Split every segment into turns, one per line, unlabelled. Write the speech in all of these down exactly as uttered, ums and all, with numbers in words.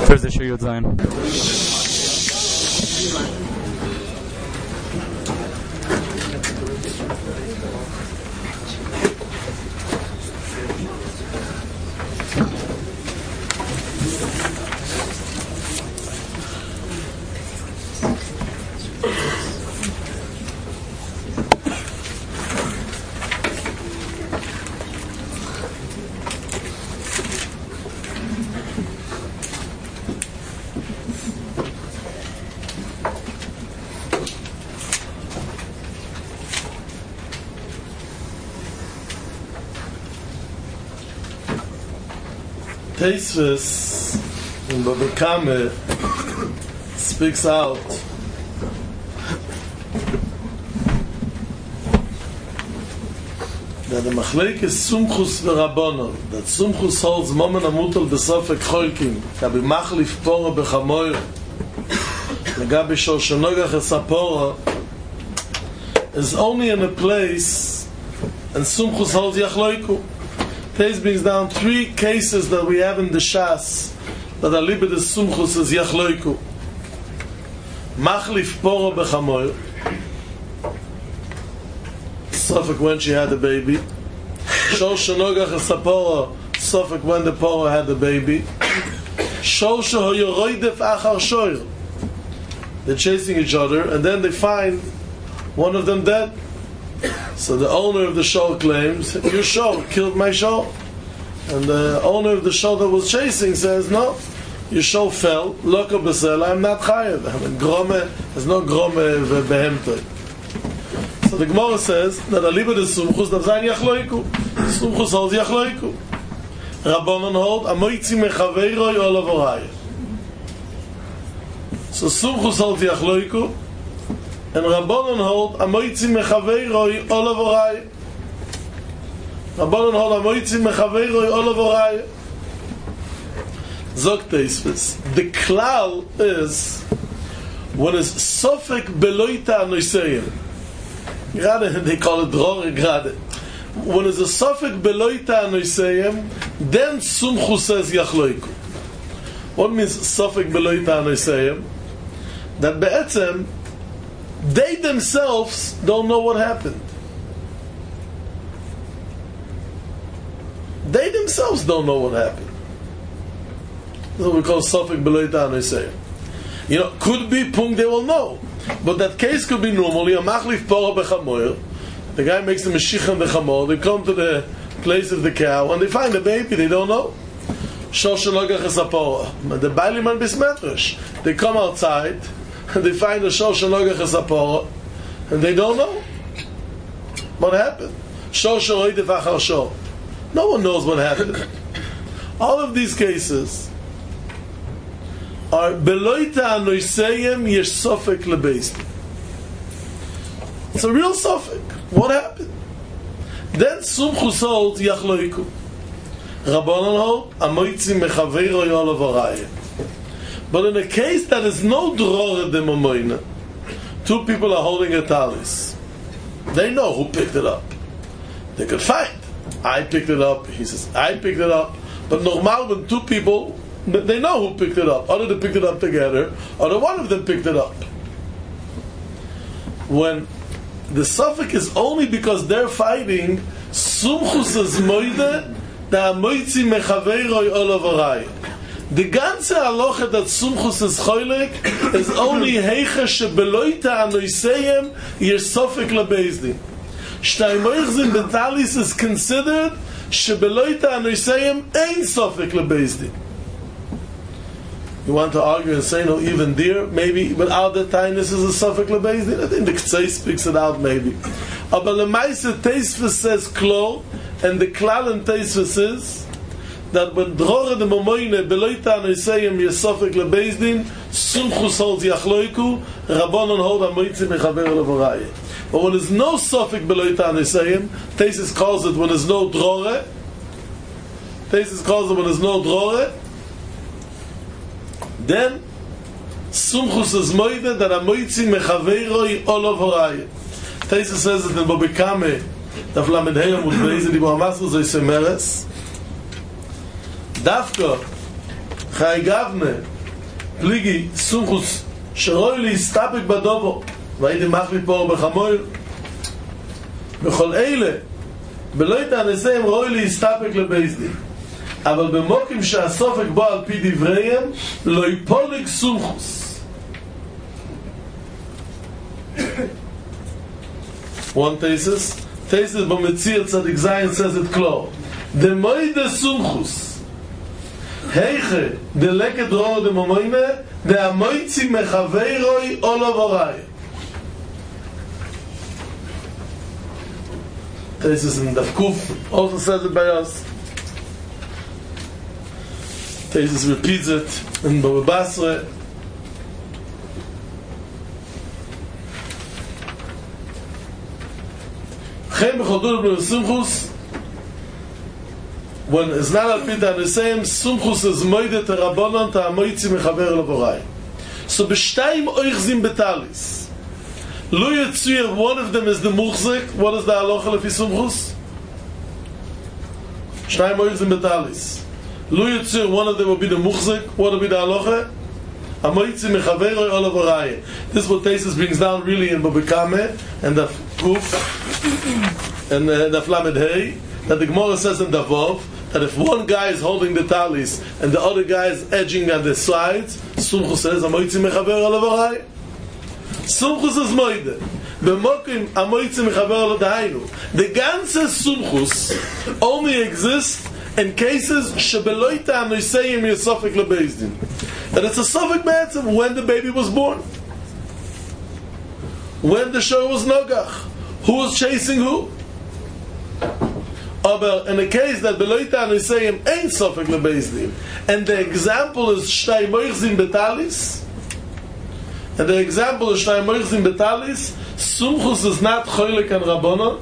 Thursday show Yud Zayin.
Teisves in Baba Kame speaks out that the Machlek is Sumchus v'Rabbanon, that Sumchus holds Momen Amutal b'Sofek Cholkim, Gabi Machlif Pora b'Chamoyer, Gabi Shoshanogach Esapora, is only in a place, and Sumchus holds Yachloiku. Teis brings down three cases that we have in the Shas that are libed as Sumchus as Yachloiku. Machlif Pora b'Chamoyer, Sofek when she had a baby. Shosha Nogach Esapora, Sofek when the Pora had the baby. Shosha Hoyoroidef Achar Shoyer, they're chasing each other, and then they find one of them dead. So the owner of the shul claims, your shul killed my shul. And the owner of the shul that was chasing says, no, your shul fell, Loko B'Sela, I'm not chayav. I mean, grome, there's no grome v'behemtoi. So the Gemara says that aliba de Sumchus, that zayin Yachloiku. Sumchus holds Yachloiku. Rabbanon hold, Amoitzi mechaveiroi olav oraya. So Sumchus holds Yachloiku, and Rabbanon hold Amoitzi mechaveiroi olav oraya. Rabbanon hold Amoitzi mechaveiroi olav oraya. Zok Teisves. The klal is when is Sofek beloita anoiseyim. Grade, they call it drore grade. When is a Sofek beloita anoiseyim, then Sumchus says Yachloiku. What means Sofek beloita anoiseyim? That be'etzem they themselves don't know what happened. They themselves don't know what happened. That's what we call Sofek beloita anoiseyim. You know, could be Pung, they will know. But that case could be normally a Machlif Pora b'Chamoyer. The guy makes the Mashiach and the Chamor. They come to the place of the cow and they find the baby. They don't know. Shosha Nogach Esapora. The Bailiman Bismetrish. They come outside and they find the Shosha Nogach Esapora and they don't know what happened. Shosha Oidef Achar Shor. No one knows what happened. All of these cases are beloita anoiseyim yesh sofek lebeis. It's a real sofek. What happened? Then Sumchus holds Yachloiku. Rabbanon hold Amoitzi mechaveiroi olav oraya. But in a case that is no drore de momoina, two people are holding a talis. They know who picked it up. They could find. I picked it up. He says I picked it up. But normal when two people, they know who picked it up. Either they picked it up together, or one of them picked it up. When the suffix is only because they're fighting, Sumchus is moide, da moitzi mechaveiroi olav oraya. The ganze halacha that Sumchus is choylek is only heicha shebeloita anoiseyim yer sofek lebezdin. Shtay moichzin betalis is considered shebeloita anoiseyim ein sofek lebezdin. You want to argue and say no, even there, maybe without the time this is a Sofek lebezdin. I think the Ktsei speaks it out, maybe. But the Maisa Teisves says klo, and the klal in Teisves is that when drore de momoine beloita anoiseyim yes Sofek lebezdin, Sumchus holds Yachloiku, Rabbanon hold Amoitzi mechaver olav oraya. But when there's no Sofek beloita anoiseyim, Teisves calls it when there's no drore. Teisves calls it when there's no drore. Then Sumchus is moide that Amoitzi mechaveiroi olav oraya. Teisves says that in Baba Kame daf lamed hey amud beis di Bohamasru zoy semeres Dafka Chai Gavne פליגי סומכוס שרוי להסתפק בדובו והייתי מחליף פה בחמור בכל אלה ולא יתענסה הם רוי להסתפק לבייסדין אבל במוקים שהסופק בו על פי דבריהם לא יפולג סומכוס. One thesis thesis במציר צדיק זין says it clear דמוי דה סומכוס היכה דלקת רור דמומוינה דהמויצי מחווי רוי או לא בוראי. Thesis in Daf Kuf also says it by us. Thesis repeats it in Baba Basra. Chem b'chodur b'sumchus when it's not al pita the same sumchus is moide te rabbanon te amoitzi mechaver levorai. So b'shtayim oichzim betalis. Lo Yitzir, one of them is the muchzik. What is the halacha lefi sumchus? Shtayim oichzim betalis. Lo Yitzir, one of them will be the muchzik. What will be the halacha? Amoitzi mechaver levorai. This is what Tesis brings down really in Babikame and the Kuf and the Flamed Hey, that the Gemara says in Davov that if one guy is holding the talis and the other guy is edging at the sides, Sumchus says Amoitzi mechaver levorai. Sumchus is moide. B'mokim amoitzi mechaver l'dahainu. The ganze sumchus only exists in cases shebeloita anoiseyim yisofik lebezdin. And it's a sofik b'etzem when the baby was born, when the show was nogach. Who was chasing who? Aber in a case that beloita anoiseyim ain't sofik lebezdin, and the example is shtay moichzim betalis. And the example of Shnai Moichzim Betalis, Sumchus is not Choylek and Rabbanon,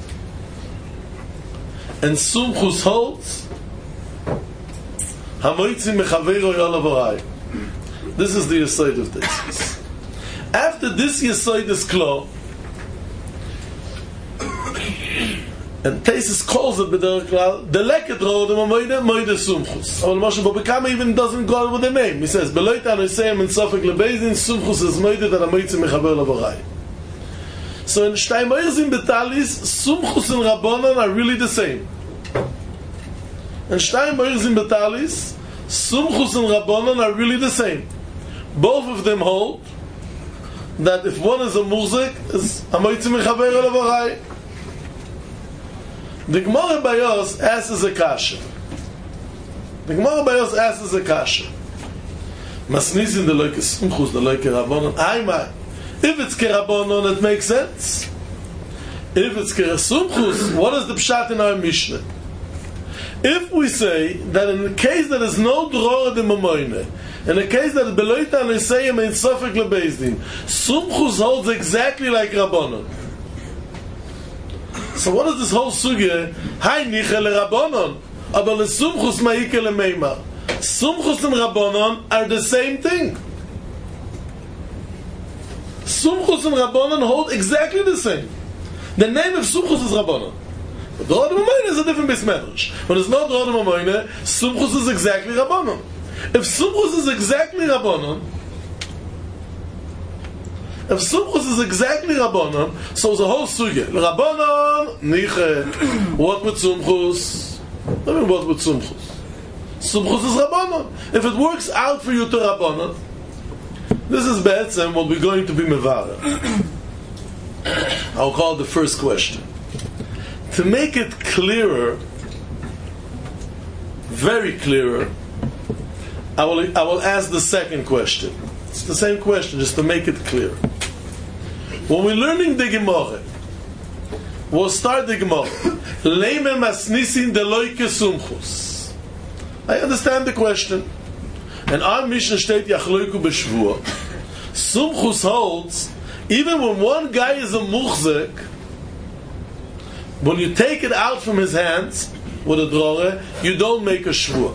and Sumchus holds Hamoitzim Mechaveiro Yolavorai. This is the Yesod of this. After this Yesod is clear, and Tesis calls it B'derech Klal, the Leket Rodem Moide Moide Sumchus. But Moshe Bobekama even doesn't go with the name. He says Beloit Anoiseyim and Sofek Lebezdin Sumchus is Moide that Amoitzim Mechaver Levorai. So in Shtay Moirzim Betalis, Sumchus and Rabbanon are really the same. In Shtay Moirzim Betalis, Sumchus and Rabbanon are really the same. Both of them hold that if one is a muzik, is Amoitzim Mechaver Levorai. The Gemara Bayos asks a kasha. The Gemara Bayos asks a kasha. Masnisin the loike sumchus, the loike rabbanon. Aimai. If it's kerabbanon, it makes sense. If it's kerasumchus, what is the pshat in our Mishnah? If we say that in the case that is no dror de mamoine, in the case that beloita anoiseyim ain't sofek lebezdin, sumchus holds exactly like rabbanon. So what is this whole sugya? Hai niche le Rabbanon, aber le Sumchus ma'ike le Meimar. Sumchus and Rabbanon are the same thing. Sumchus and Rabbanon hold exactly the same. The name of Sumchus is Rabbanon. But Dror Mamoine is a different bismedrash. When there's no Dror Mamoine, Sumchus is exactly Rabbanon. If Sumchus is exactly Rabbanon, If Sumchus is exactly Rabbanon, so it's a whole sugya. Rabbanon, niche. What with Sumchus? I mean, what with Sumchus? Sumchus is Rabbanon. If it works out for you to Rabbanon, this is Be'etzem what we're going to be Mevara. I'll call it the first question. To make it clearer, very clearer, I will, I will ask the second question. It's the same question, just to make it clear. When we're learning the Gemara, we'll start the Gemara. Leime masnisin deloike sumchus. I understand the question. And our Mishnah state yachloiku b'shvua. Sumchus holds, even when one guy is a muchzik, when you take it out from his hands with a drore, you don't make a shvua.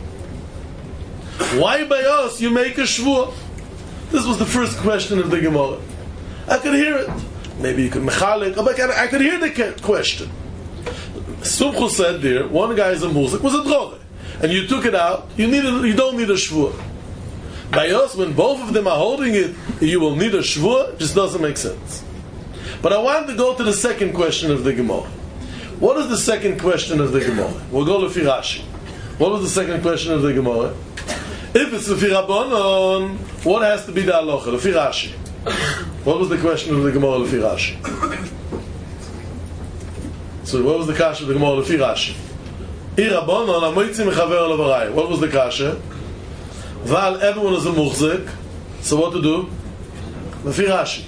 Why by us you make a shvua? This was the first question of the Gemara. I could hear it. Maybe you could mechalik, but I could hear the question. Sumchus said there, one guy is a muzik, was a drore, and you took it out. You need a, you don't need a shvua. By us, when both of them are holding it, you will need a shvur, just doesn't make sense. But I want to go to the second question of the Gemara. What is the second question of the Gemara? We'll go to Rashi. What was the second question of the Gemara? If it's Lefi Rabbanon, what has to be the halacha? Lefi Rashi. What was the question of the Gemara Lefi Rashi? So what was the kasha of the Gemara Lefi Rashi? I Rabbanon amoitzi mechaver alav arayah. What was the kasha? Val, everyone is a muchzik. So what to do? Lefi Rashi.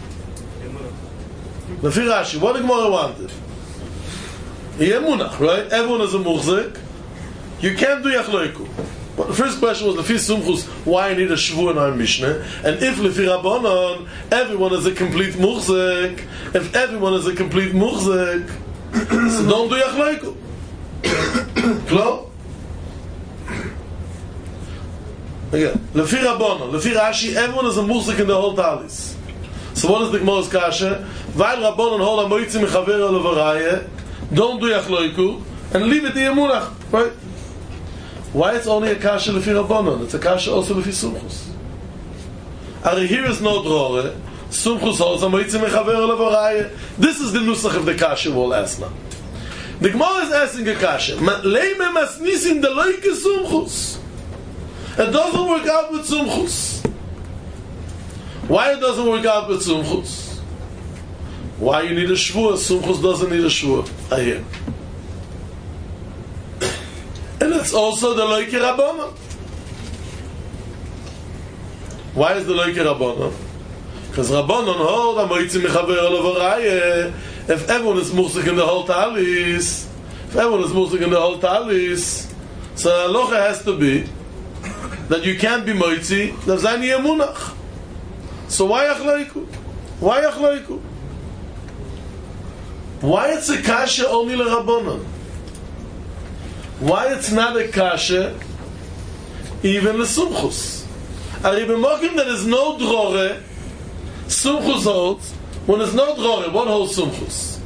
Lefi Rashi. What the Gemara wanted? Yemunach, right? Everyone is a muchzik. You can't do yachloiku. But the first question was Lefi Sumchus, why I need a shvu in our Mishnah? And if Lefi Rabbanon, everyone is a complete muchzik. If everyone is a complete muchzik, so don't do yachloiku. Klar? Again, Lefi Rabbanon, Lefi Rashi, everyone is a muchzik in the whole talis. So what is the Gemara's kasha? Weil Rabbanon hold a moitzi mechaver alav arayah. Don't do yachloiku and leave it to Yemunach, right? Why it's only a kasha lefi Rabbanon? It's a kasha also lefi Sumchus. Ari here is no drore. Sumchus holds a moitzi mechaver alav arayah. This is the nusach of the kasha we'll ask now. The Gemara is asking a kasha. Leime masnisin de loike Sumchus. It doesn't work out with Sumchus. Why it doesn't work out with Sumchus? Why you need a shvur? Sumchus doesn't need a shvur. I hear. And it's also the loike Rabbanon. Why is the loike Rabbanon? Because Rabbanon hold a moitzi mechaver alav arayah. If everyone is muchzik in the whole talis, if everyone is muchzik in the whole talis, so the halacha has to be that you can't be moitzi, that's zayin yemunach. So why achloiku? Why achloiku? Why it's a kasha only l'Rabbanon? Why it's not a kasha even l'Sumchus? Ari b'mokim there is no drore, Sumchus holds. When there's no drore, what holds Sumchus?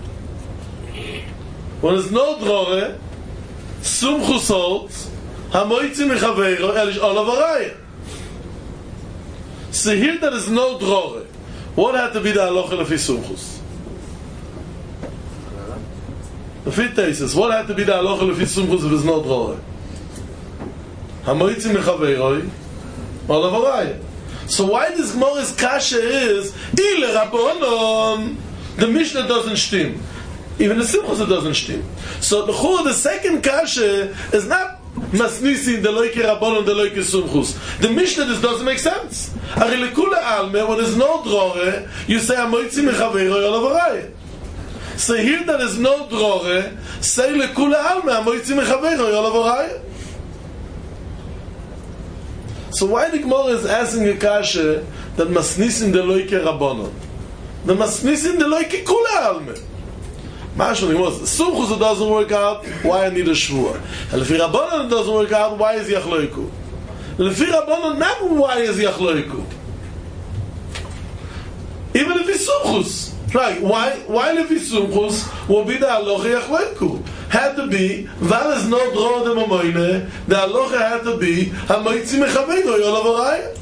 When there's no drore, Sumchus holds hamoitzi mechaveiro elish olav arayah. So here there is no drore. What had to be the halacha lefi Sumchus? The fifth thesis. What had to be the halacha lefi Sumchus if there's no drore? Hamoitzi mechaveiro olav arayah. So why this Gemara's kasha is ile Rabbanon? The Mishnah doesn't stim. Even the Sumchus it doesn't stim. So the whole the second kasha is not masnisi the loike Rabbanon the loike Sumchus. The Mishnah this doesn't make sense. Ari lekula alme when there's no drore you say amoitzi mechaveiro olav arayah. So here there is no drore say lekula alme amoitzi mechaveiro olav arayah. So why the Gemara is asking a kasha that masnisin de loike Rabbanon? The masnisin de loike kula alme. Mashal the Gemara Sumchus it doesn't work out. Why I need a shvur? And lefi Rabbanon it doesn't work out. Why is yachloiku? Lefi Rabbanon not why is yachloiku? Even if it's Sumchus, right? Why? Why lefi Sumchus will be the halacha yachloiku? Had to be, Val is no dror de mamoine, the halacha had to be, hamoitzi mechaveiro olav arayah.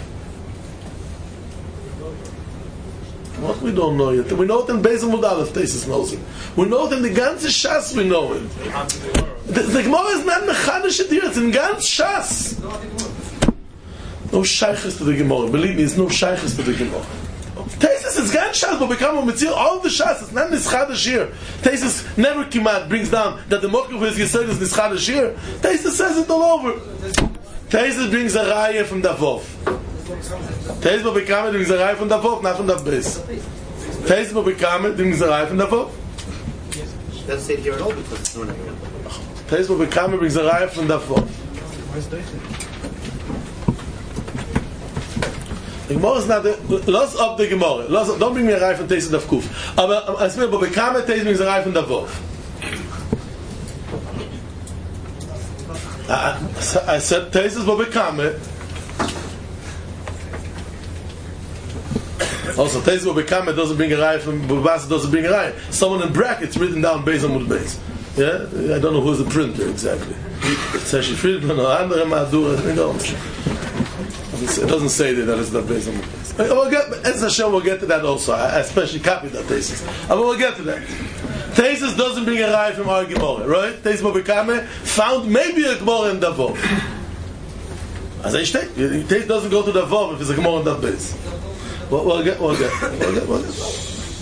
What we don't know yet? We know it in Beis Amud Aleph, Tesis knows it. We know it in the ganze Shas, we know it. The, the Gemara is not mechanish it here, it's in ganz Shas. No shaykhs to the Gemara, believe me, it's no shaykhs to the Gemara. Tesis is ganz Shas, but become a mitzvah, all the Shas, it's not nischadash here. Tesis never kimat brings down that the Mokher of his Yesod is nischadash here. Tesis says it all over. Tesis brings a raya from Davov. Tesis will become it brings a raya from Davov, not from Davbis. Tesis will become it brings a raya from Davov.
It doesn't say it here at all because it's not here.
Tesis will become it brings a raya from Davov. The Gemara is not the, lots of the Gemara. Lots of, don't bring me a raya from Tesis Dav Kuf. Aber I swear, but become it Tesis brings a raya from Davov. I, I said Tesis will become it. Also, Tesis will become it doesn't bring a raya from Bubasa doesn't bring a raya. Someone in brackets written down Beis Amud Beis. Yeah, I don't know who's the printer exactly. It's actually Friedman or andere Madura. I don't know. doesn't it doesn't say there that it's not based on the place. We'll get, as Hashem, we'll get to that also. I especially copied that thesis. But we'll get to that. Thesis doesn't bring a raya from our Gemara, right? Thesis Babikame found maybe a Gemara in Davov. As I state, Thesis doesn't go to Davov if it's a Gemara in Dav base. We'll, we'll get, we'll get, we'll get, we'll get.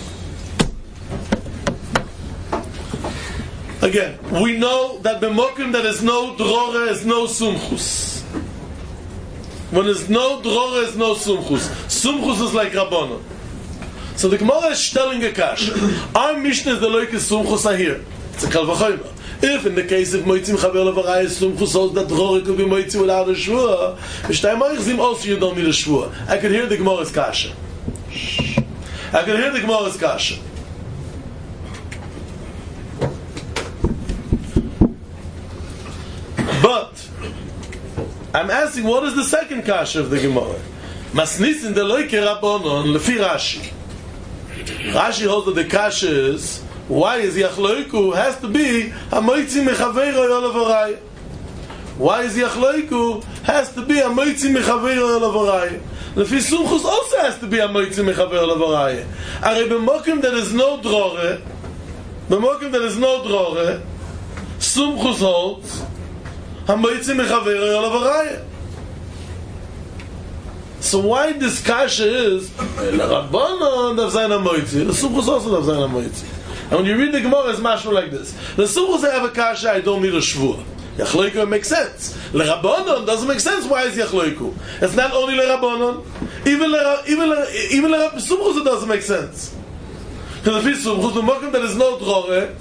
Again, we know that b'mokim there is no drora, is no sumchus. When there's no drora, is no sumchus. Sumchus is like Rabbanon. So the Gemara is telling a kash. Our Mishnah is the loike sumchus are here. It's a kal v'chomer. If in the case of moitzim chaver levaraya sumchus holds that drora could be moitzim without a shvua, v'shtayim moichzim also you don't need a shvua. I can hear the Gemara's kasha. I can hear the Gemara's kasha. But I'm asking, what is the second kasha of the Gemara? Masnisin de loike rabbanon lefi Rashi. Rashi holds that the kasha is, why is yachloiku has to be hamoitzi mechaveiro yolavaraya? Why is yachloiku has to be hamoitzi mechaveiro yolavaraya? Lefi sumchus also has to be hamoitzi mechaveiro yolavaraya. Are b'mokim there is no drore, b'mokim there is no drore, sumchus holds hamoitzi mechaveiro yolavaraya. So why this kasha is Rabbanon dav zayin hamoitzi, the sumchus also dav zayin hamoitzi. And when you read the Gemara, it's mashma like this: the sumchus have a kasha, I don't need a shvua. Yachloiku makes sense. Le Rabbanon doesn't make sense. Why is yachloiku? It's not only le Rabbanon, even le even le even le sumchus it doesn't make sense. Because if it's sumchus, the mokim there is no drore.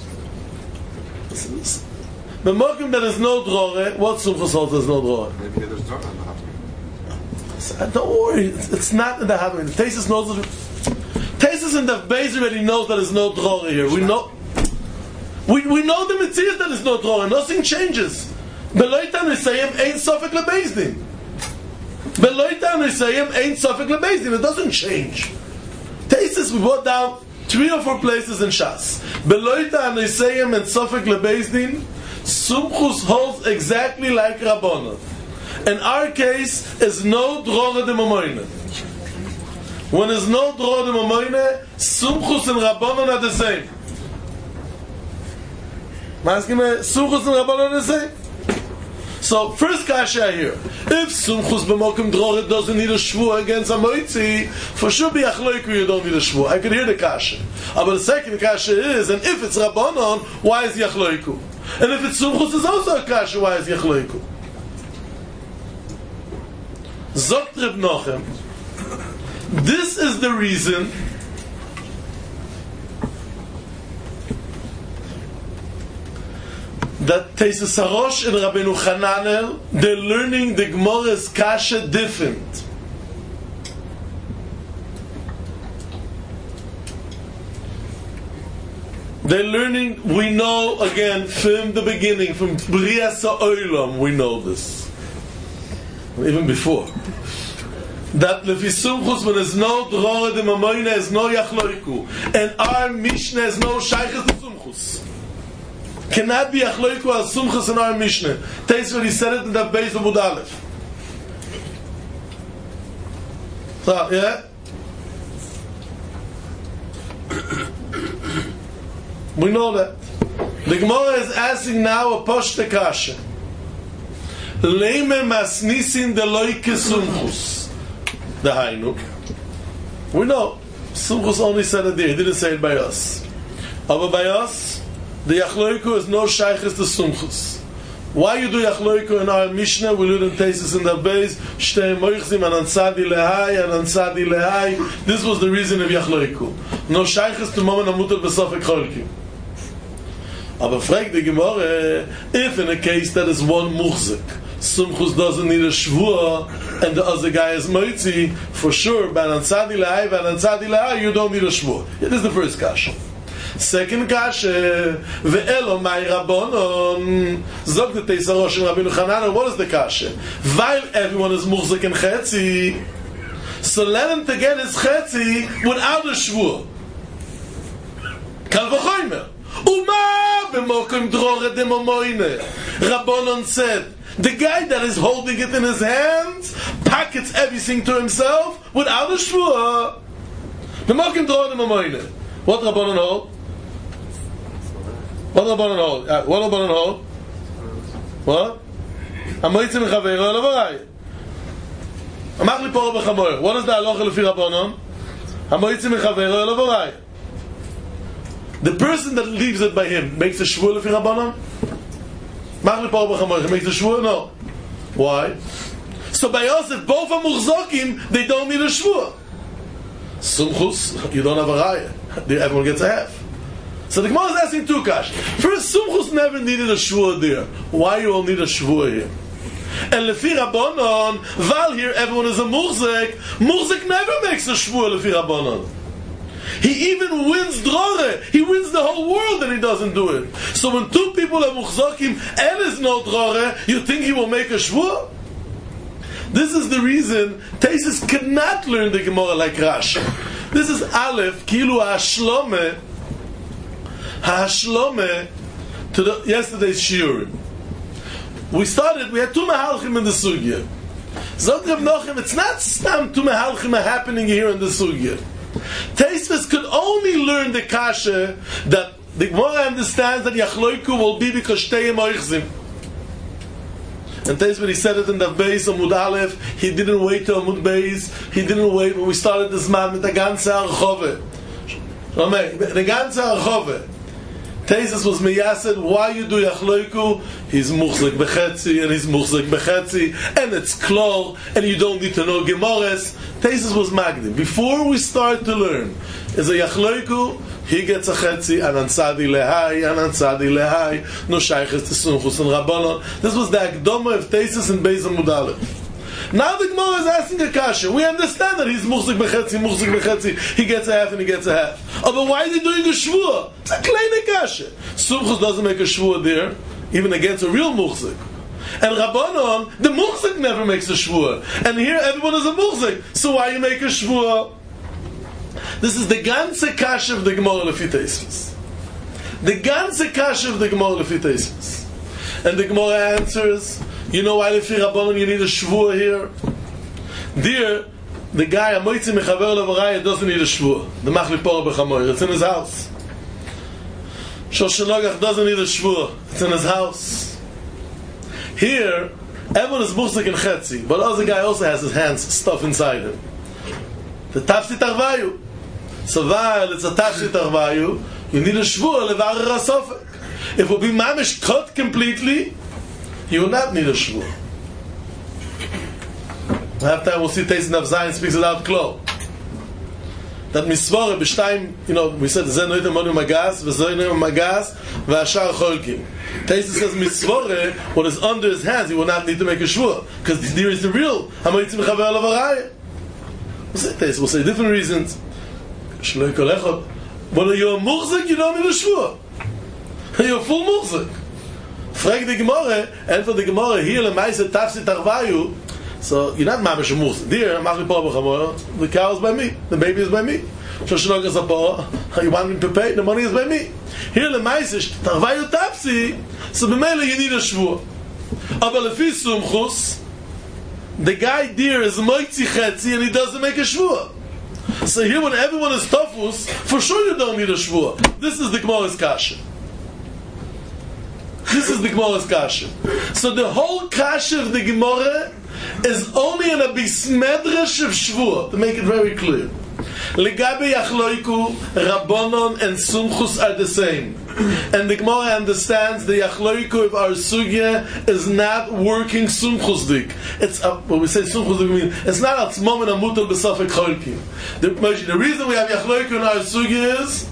The mokim there is no drore. What sumchus holds there's no drore?
Maybe there's drore on the happening.
Don't worry, it's, it's not in the happening. Tesis knows it. Tesis in the base already knows that there's no drore here. We know. We we know the mitzvah that there's no drore. Nothing changes. Beloitan Nisayim ain't sofek lebezdin. Beloitan Nisayim ain't sofek lebezdin. It doesn't change. Tesis we brought down three or four places in Shas. Beloitan Nisayim and sofek lebezdin. Sumchus holds exactly like Rabbanon. In our case, is no drora de mamoyne. When there's no drora de mamoyne, sumchus and Rabbanon are the same. Sumchus and Rabbanon are the same. So, first kasha here. If sumchus b'mokim drora doesn't need a shvua against a moitzi, for sure be achloiku you don't need a shvua. I can hear the kasha. But the second kasha is, and if it's Rabbanon, why is yachloiku? And if it's sumchus, is also a kasha, why is yachloiku? Zokt Reb Nochem, this is the reason that Tesis Harosh and Rabbeinu Hananel, they're learning the Gemara's kasha different. They're learning, we know again from the beginning, from Brias HaOlam, we know this. Even before. That lefi sumchus when there's no drora de mamoyne, there's no yachloiku. And our Mishnah has no shayches to sumchus. Cannot be yachloiku as sumchus in our Mishnah. Taste what he said it in the base of Amud Aleph. So, yeah? We know that. The Gemara is asking now a poshte kasha. Leime masnisin de loike sumchus. The hainu. We know. Sumchus only said it there. He didn't say it by us. But by us, the yachloiku is no shayches to sumchus. Why you do yachloiku in our Mishnah? We learn in Tesis in the base. Shtei moichzim an ansadi lehai an ansadi lehai. This was the reason of yachloiku. No shayches to moment amutar besofek cholkim. Aber fragt the Gemara, if in a case that is one muchzik, sumchus doesn't need a shvua, and the other guy is moitzi, for sure, by an ansadi lehai, by an ansadi lehai, you don't need a shvua. This is the first kasha. Second kasha, ve'elo mai rabbonon, zog the Teis Harosh and Rabbeinu Hananel, what is the kasha? While everyone is muchzik and chetzi, so let him to get his chetzi without a shvua. Kal v'choymer. Uma b'mokim drora de mamoyne. Rabbanon said, the guy that is holding it in his hands, packet it's everything to himself without a shvua. The Mokim Torah the Mamoyne. What Rabbanon hold? What Rabbanon hold? Uh, what Rabbanon hold? What? Amoitzim Chaveiro Lavaraya. Amach Liporo B'Chamoyer. What is the halacha lefi Rabbanon? Amoitzim Chaveiro Lavaraya. The person that leaves it by him makes a shvua lefi Rabbanon? Amach Liporo B'Chamoyer. He makes a shvua? No. Why? So by Yosef, both are muhzokim, they don't need a shvua. Sumchus, you don't have a raya. Everyone gets a half. So the Gemara is asking two kash. First, Sumchus never needed a shvua there. Why you all need a shvua here? And lefi Rabbanon, while here everyone is a muhzek, muhzek never makes a shvua lefi Rabbanon. He even wins drore. He wins the whole world and he doesn't do it. So when two people are muhzokim and is no drore, you think he will make a shvua? This is the reason Taisus cannot learn the Gemara like Rashi. This is Aleph, Kilu HaShlome, HaShlome to the yesterday's shiurim. We started, we had two Mehalchim in the Sugya. Zot Rav Nochem, it's not stam two Mehalchim are happening here in the Sugya. Taisus could only learn the Kasha that the Gemara understands that Yachloiku will be because Shteyem Oichzim. And that's when he said it in the base of Amud Aleph. He didn't wait till Amud Beis. He didn't wait when we started this man with the ganze Archove. The ganze Archove. Taisus was meyased. Why you do Yachloiku? He's muchzik bechetzi and he's muchzik bechetzi and it's klor and you don't need to know Gemores. Taisus was magdim. Before we start to learn, is a Yachloiku. He gets a chetzi, and ansadi lehai, and ansadi lehai, no shayches to Sumchus and Rabbanon. This was the Akdoma of Taisus and Beis Amud Aleph. Now the Gemara is asking a kasha. We understand that he's muchzik bechetzi, muchzik bechetzi. He gets a half and he gets a half. Oh, but why is he doing a shvua? It's a kleine kasha. Sumchus doesn't make a shvua there, even against a real muchzik. And Rabbanon, the muchzik never makes a shvua. And here everyone is a muchzik. So why you make a shvua? This is the ganze kasha of the Gemara lefi Taisus. The ganze kasha of the Gemara lefi Taisus. And the Gemara answers, you know why lefi Rabbanon you need a shvua here? There, the guy Amoitzi Mechaver Lavaraya doesn't need a shvua. The Mach Liporo B'Chamoyer, it's in his house. Shoshan Logach doesn't need a shvua. It's in his house. Here, everyone is muchzik and chetzi, but the other guy also has his hands stuff inside him. The Tafsi Tarvayu. So while it's a Tafsi Tarvayu, you need a shvua levarer hasofek. If it will be mamish cut completely, you will not need a shvua. After we'll see Taisus Naf Zayin speaks it out close. That misvore b'shtayim, you know, we said ze noitem monu magas, v'ze noitem magas, v'ashar cholkim. Taisus says misvore, what is under his hands, he will not need to make a shvua, because there is the real Hamoitzi Mechaver Lavaraya. We'll say Taisus, we'll say different reasons. Shloi kol echad. When you're a muchzik, you don't need a shvua. You're a full muchzik. Frag the Gemara, and for the Gemara here, lemaise tafsi tarvayu. So you're not mamish a muchzik. There, mach liporo b'chamoyer. The cow is by me. The baby is by me. Shoshanok is a por. You want me to pay? The money is by me. Here, lemaise tarvayu tafsi. So b'meila you need a shvua. Aber lefi Sumchus, the guy there is moitzi chetzi and he doesn't make a shvua. So here when everyone is tafus, for sure you don't need a shvua. This is the Gemara's kasha. This is the Gemara's kasha. So the whole kasha of the Gemara is only in a bismedresh of shvua, to make it very clear. Legabe Yachloiku, Rabbanon and Sumchus are the same. And the Gemara understands the Yachloiku of our Sugya is not working Sumchus dik. It's a, when we say Sumchus dik, we mean it's not at moment amutal besafek cholkim. The, the reason we have Yachloiku in our Sugya is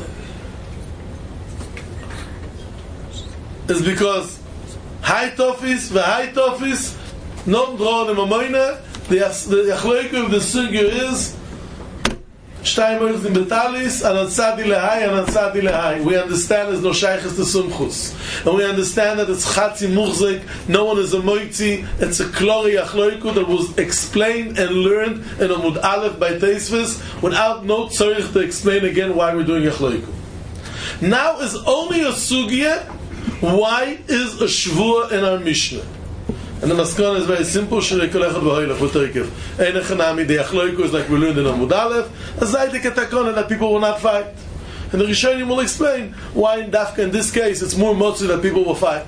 is because high tofis, the high tofis, non drawn in Mamoina, the Yachloiku of the Sugya is Shtayim Oiz in Betalis, and Ansadi Lehai, and Ansadi Lehai. We understand there's no Shaykhis to Sumchus. And we understand that it's Chatzi Muchzik, no one is a Moitzi, it's a Klori Yachloiku that was explained and learned in Amud Aleph by Teisvis, without no tzorich to explain again why we're doing Yachloiku. Now is only a Sugya, why is a Shvua in our Mishnah? And the maskana is very simple. Shnei kol echad v'hoylech v'toikev. Ein echanami de achloiku is like we learned in Amud Aleph. A zaydik etakona that people will not fight. And the Rishonim will explain why in Dafka in this case it's more motzi that people will fight.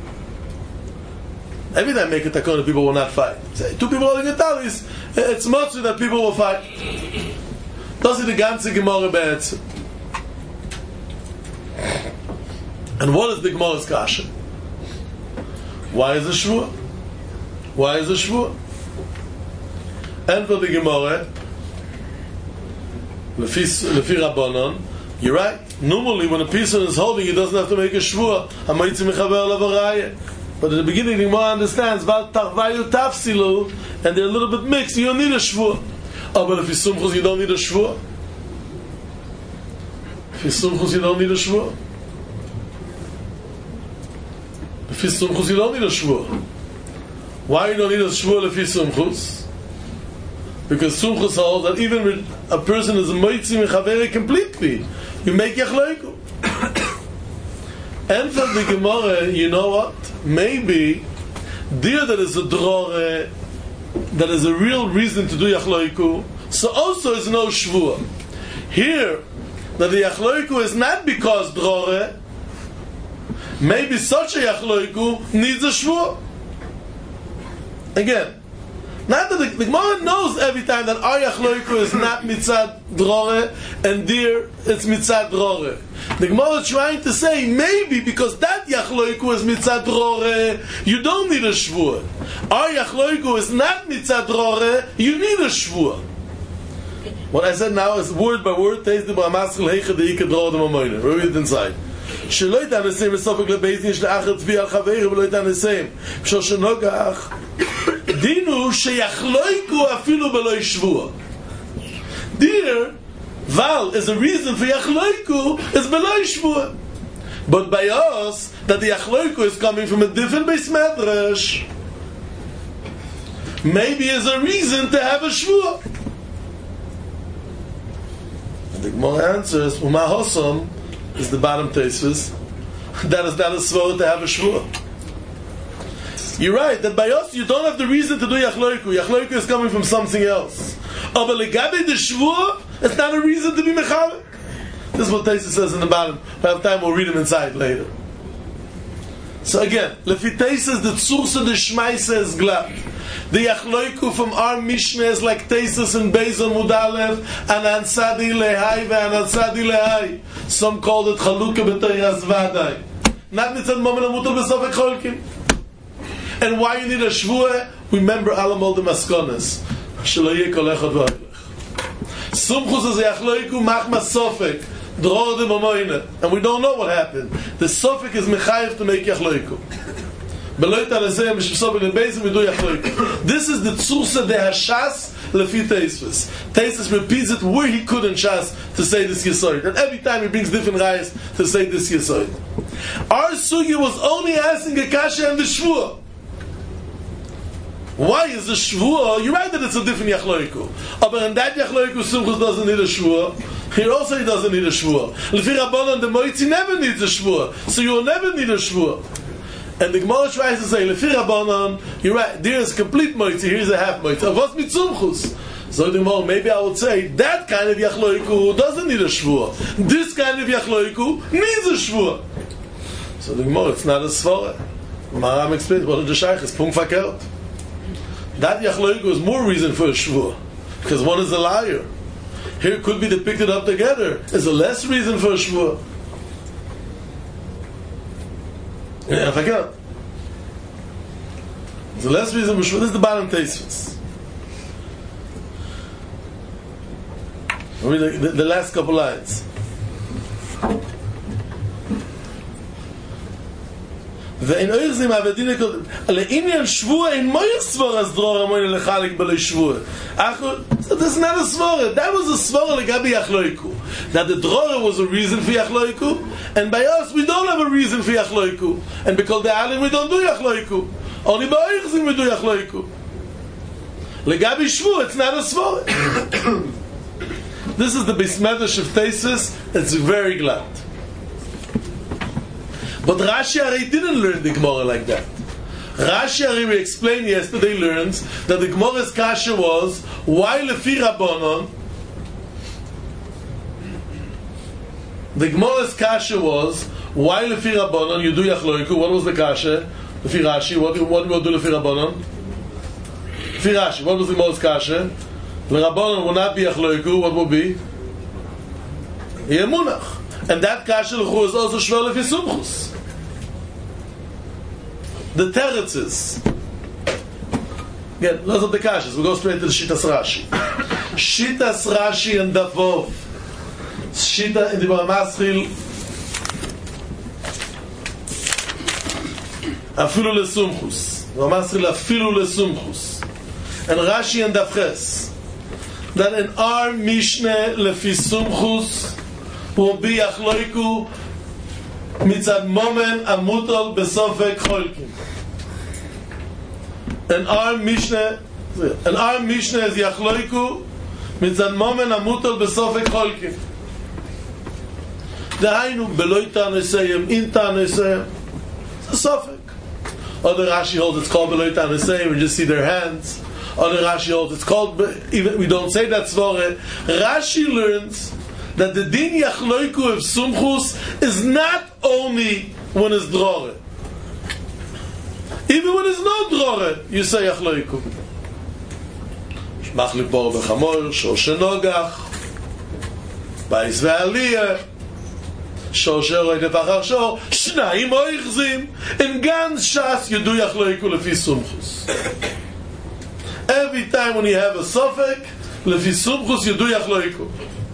Every time make a takona, people will not fight. Say, two people holding a talis, it's motzi that people will fight. Das ist die ganze Gemara be'etzim. And what is the Gemara's kasha? Why is it shvua? Why is it shvua? And for the Gemara, lefi Rabbanon, you're right. Normally, when a person is holding, he doesn't have to make a shvua. Hamaitzi mechaber lavaraya. But at the beginning, the Gemara understands, Val tarvayu tafsilu, and they're a little bit mixed. You don't need a shvua. Oh, but if you sumchus, you don't need a shvua. If you sumchus, you don't need a shvua. If you sumchus, you don't need a shvua. Why you don't need a shvua if you sumchus? Because sumchus holds that even when a person is moitzi mechaveri completely, you make yachloiku. And for the Gemara, you know what? Maybe there that is a drore, that is a real reason to do yachloiku, so also is no shvua. Here, that the yachloiku is not because drore, maybe such a yachloiku needs a shvua. Again, not that the, the Gemara knows every time that our yachloiku is not mitzad drore, and there it's mitzad drore. The Gemara is trying to say maybe because that yachloiku is mitzad drore, you don't need a shvua. Our yachloiku is not mitzad drore, you need a shvua. What I said now is word by word. Read it inside. שלא יתנסים בסופק לבייזין שלאחר צבי על חבר ולא יתנסים בשביל שנוגח דינו שיחלויקו אפילו בלא ישבוע. There, Val is a reason for yachloiku is below yishvua. But by us, that the yachloiku is coming from a different base medrash, maybe is a reason to have a shvua. And the Gemara answers, Uma Hossam is the bottom teisvis. That is not a svara to have a shvua. You're right, that by us you don't have the reason to do yachloiku. Yachloiku is coming from something else. Oh, but legabe the shvua, it's not a reason to be mechalek. This is what Taisa says in the bottom. If I have time, we'll read them inside later. So again, lefi Taisa, the tzursa the shmaisa is glad. The yachloiku from our Mishnah is like Taisa and Beis Amud Aleph and Ansadi lehai and Ansadi lehai. Some called it Chaluka b'Teiras Vadai. Not mitzad momen amutal b'sofek cholkim. And why you need a shvua? Remember alamol the maskonas. Shelo yeh kol echad v'hoylech. Sumchus is yachloiku machmas sofek. Dror de momoine. And we don't know what happened. The sofek is mechayev to make yachloiku. Beloit alezeh mishpsofek lebezim we do yachloiku. This is the tzursa de hashas lefi teisvis. Teisvis repeats it where he could in shas to say this yisoid. And every time he brings different rayas to say this yisoid. Our sugi was only asking a kasha and the shvua. Why is the shvua? You're right that it's a different yachloiku. But in that yachloiku, Simchus doesn't need a shvua. Here also he doesn't need a shvua. Lefi Rabbanon, the moitzi never needs a shvua. So you will never need a shvua. And the Gemara tries to say, Lefi Rabbanon, you're right, there is complete moitzi, here is a half moitzi. Avos mit Simchus. So the Gemara, maybe I would say, that kind of yachloiku doesn't need a shvua. This kind of yachloiku needs a shvua. So the Gemara, it's not a svara. Maram explains, what the shaykh is punkt verkehrt. That yachloiku is more reason for a shvua, because one is a liar. Here it could be depicted up together. It's a less reason for a shvua. Yeah, forget. It's a less reason for shvua. This is the bottom teisvis. Read the, the, the last couple lines. ואין אויזים עבדים לעניין שבוע אין מויר סבור אז דרור המוין לחלק בלי שבוע. That's not a svara. That was a svara legabi yachloiku. That the drora was a reason for yachloiku, and by us we don't have a reason for yachloiku. And because the alim we don't do yachloiku. Only by oichzim we do yachloiku. Legabi shvu, it's not a svara. This is the bismedrash of Teisus. It's very glad. But Rashi already didn't learn the Gemara like that. Rashi, we explained yesterday, learns that the Gemara's kasha was, why lefi Rabbanon? The Gemara's kasha was, why lefi Rabbanon you do yachloiku? What was the kasha? Lefi Rashi, what, what will do lefi Rabbanon? Lefi Rashi, what was the Gemara's kasha? The Rabbanon will not be yachloiku, what will be? Yemunach. And that kasha l'chu is also shver lefi sumchus. The teretzes. Again, those are the kashas. We go straight to the Shitas Rashi. Shitas Rashi and Davov. Shita in the Baramasril. Afilu lesumchus. Baramasril afilu lesumchus. And Rashi and Davches. That in our Mishnah lefi sumchus will be achloiku mitzad momen amutol besofek cholkim. And our Mishnah, and our Mishnah is yachloiku mitzad momen amutol besofek cholkim. Dahainu beloi tanesayim in tanesayim. It's a sofek. Other Rashi holds it's called beloi tanesayim. We just see their hands. Other Rashi holds it's called. Even we don't say that svore. Rashi learns that the din yachloiku of sumchus is not only when it's drore. Even when it's no drore, you say yachloiku. Shmach lipor b'chamor, shor shenogach, ba'is ve'aliyah, shor sheroy tefachar shor, shnayim oichzim. In Gans Shas you do yachloiku lefi sumchus. Every time when you have a sofek, lefi sumchus you do yachloiku.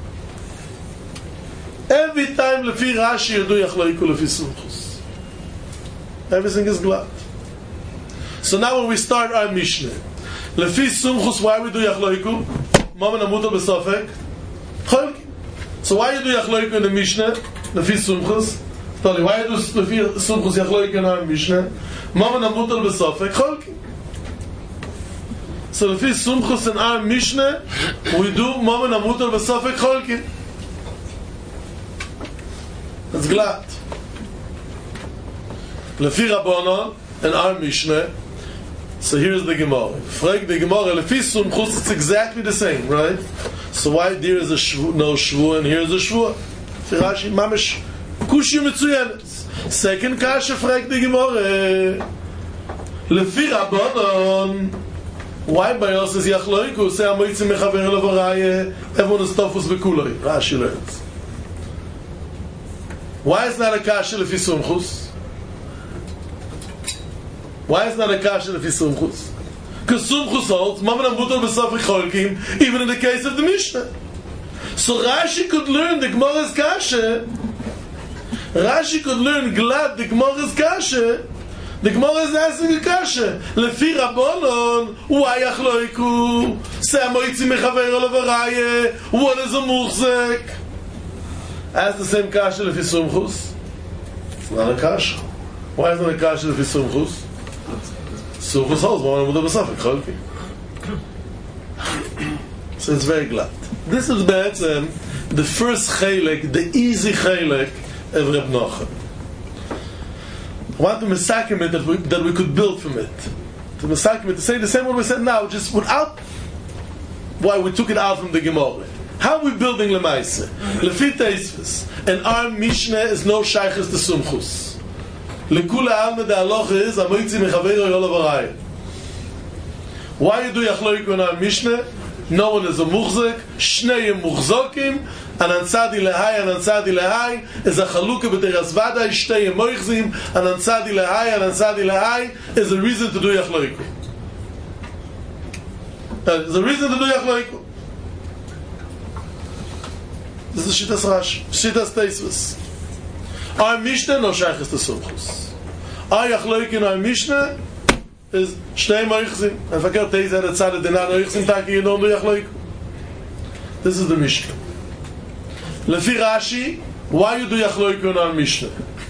Every time lefi Rashi you do yachloiku lefi sumchus. Everything is glad. So now when we start our Mishnah, lefi sumchus, why we do yachloiku? Momen amuto besofek cholkim. So why you do yachloiku in the Mishnah? Lefi sumchus. Tell me, why you do lefi sumchus yachloiku in our Mishnah? Momen amuto besofek cholkim. So lefi sumchus in our Mishnah, we do momen amuto besofek cholkim. That's glad. Lefi Rabbanon and our Mishnah. So here's the Gemara. Frag the Gemara. Lefi sumchus, it's exactly the same, right? So why there is a shvu, no shvu and here is a shvu? Rashi mamish kushi mitzuyenes. Second kasha frag the Gemara. Lefi Rabbanon. Why by us is yachloiku? Say amoitzim mechaver levaraya. Everyone is tofus bekuloi. Rashi learns. Why is not a kasha lefi sumchus? Why is not a kasha lefi sumchus? Because sumchus holds maman amutor b'sofek cholkim, even in the case of the Mishnah. So Rashi could learn the Gemara's kasha. Rashi could learn glad the Gemara's kasha. The Gemara is asking a kasha. Lefi Rabbanon, why yachloiku? Samoitzi mechaver levaraya. What is a muchzek? As the same kasha lefi sumchus. It's not a kasha. Why is it not a kasha lefi sumchus? Sumchus holds one with the besafek cholkim. So it's very glad. This is be'etzem the first chelek, the easy chelek of Reb Nachum. I want to mesakim it that we, that we could build from it. To mesakim it, to say the same what we said now, just without why we took it out from the Gemara. How are we building Lemaise? Lefi Teisves. And our Mishnah is no shaykhis to Sumchus. Lekula alma de aloch is amoitzi mechaveiro yolavaraya. Why you do yachloiku in our Mishnah? No one is a muchzek. Shnei muchzokim. Anantzadi lehai, anantzadi lehai is a chaluka b'teras vadai. Shtei moichzim. Anantzadi lehai, anantzadi lehai is a reason to do yachloiku. There's a reason to do yachloiku. This is Shitas Rashi, Shitas Teisvus. Our Mishnah no shaykhis to sumchus. Our yachloik in our Mishnah is shnei moichzim. And forget Teis at the tzad of the nan moichzim taki you don't do yachloik. This is the Mishnah. Lefi Rashi, why you do yachloik in our Mishnah?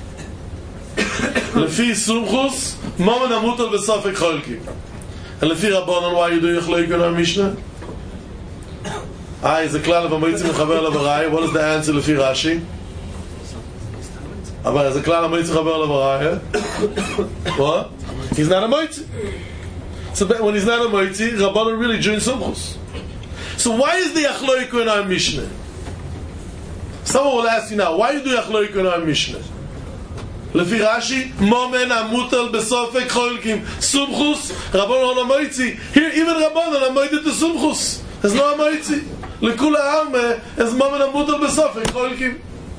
Lefi sumchus, momen amutal besafek cholkim. And lefi Rabbanon, why you do yachloik in our Mishnah? Ah, is a klal of amoitzim mechaver levaraya. What is the answer lefi Rashi? Aber is a klal amoitzim mechaver levaraya. What? He's not a moitzi. So when he's not a moitzi, Rabbanan really join Sumchus. So why is the Achloiku in our Mishnah? Someone will ask you now, why do Achloiku in our Mishnah? Lefi Rashi, Momen Amutal Besofek Cholkim Sumchus Rabbanan on a moitzi. Here even Rabbanan are moited to Sumchus. There's no moitzi. Lekula Alme is Momen Amutal Besofek Cholkim.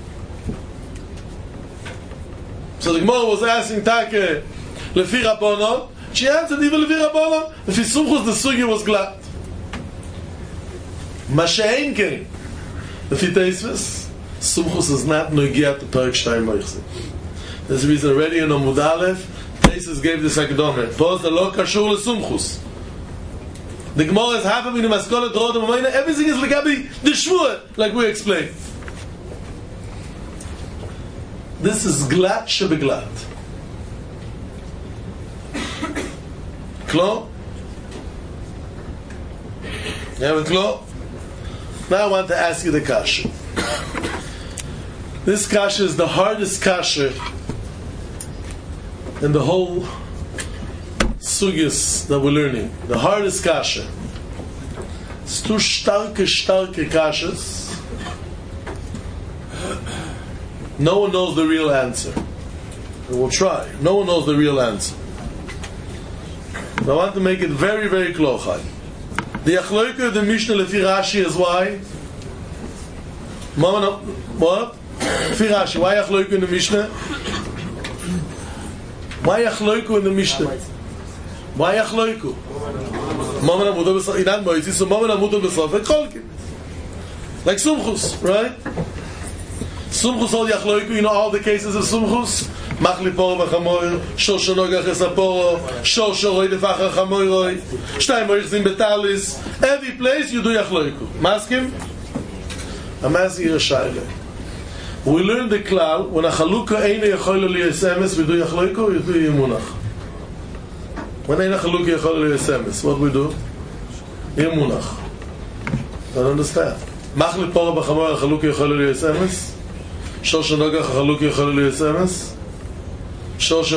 So the Gemara was asking Take Lefi Rabbanan. She answered even Lefi Rabbanan. Lefi Sumchus the sugi was glad. Mashein came. Lefi Teisves, Sumchus is not nogia to Perek Shtayim Moichzim. There's a reason already in Amud Aleph, Teisves gave this Akdomet. Pos the lo kashur le Sumchus. The Gemara is half of in the Maskola Drot and Mamayna. Everything is legabi the Shvuah, like we explained. This is glad shebeglad. Klo? You have a klo? Now I want to ask you the kasha. This kasha is the hardest kasha in the whole sugyas that we're learning. The hardest kasha. It's two starke, starke kashas. No one knows the real answer. And we'll try. No one knows the real answer. But I want to make it very, very klochai. The Achloika of the Mishnah Lefi Rashi is why? Mama, what? Lefi Rashi. Why Achloika in the Mishnah? Why Achloika in the Mishnah? Why Achloika? Mama Namuda B'Saf. Inan Moitzi. So Mama Namuda B'Saf. Cholkim. Like Sumchus, right? Sumchus all the Achloika. You know all the cases of Sumchus? Machli poro b'chamoir, shor shenogach esaporo, shor shoroi defachar chamoiroi, shtayim oichzim betalis. Every place you do yachloiku. Maskim? I'm asking you a shaila. We learn the klal, when a chalukah eina yachol li yesemes, we do yachloiku, we do yimunach. When eina chalukah yachol li yesemes, what we do? Yimunach. Don't understand. Machli poro b'chamoir, chalukah yachol li yesemes, shor shenogach chalukah yachol li yesemes, so why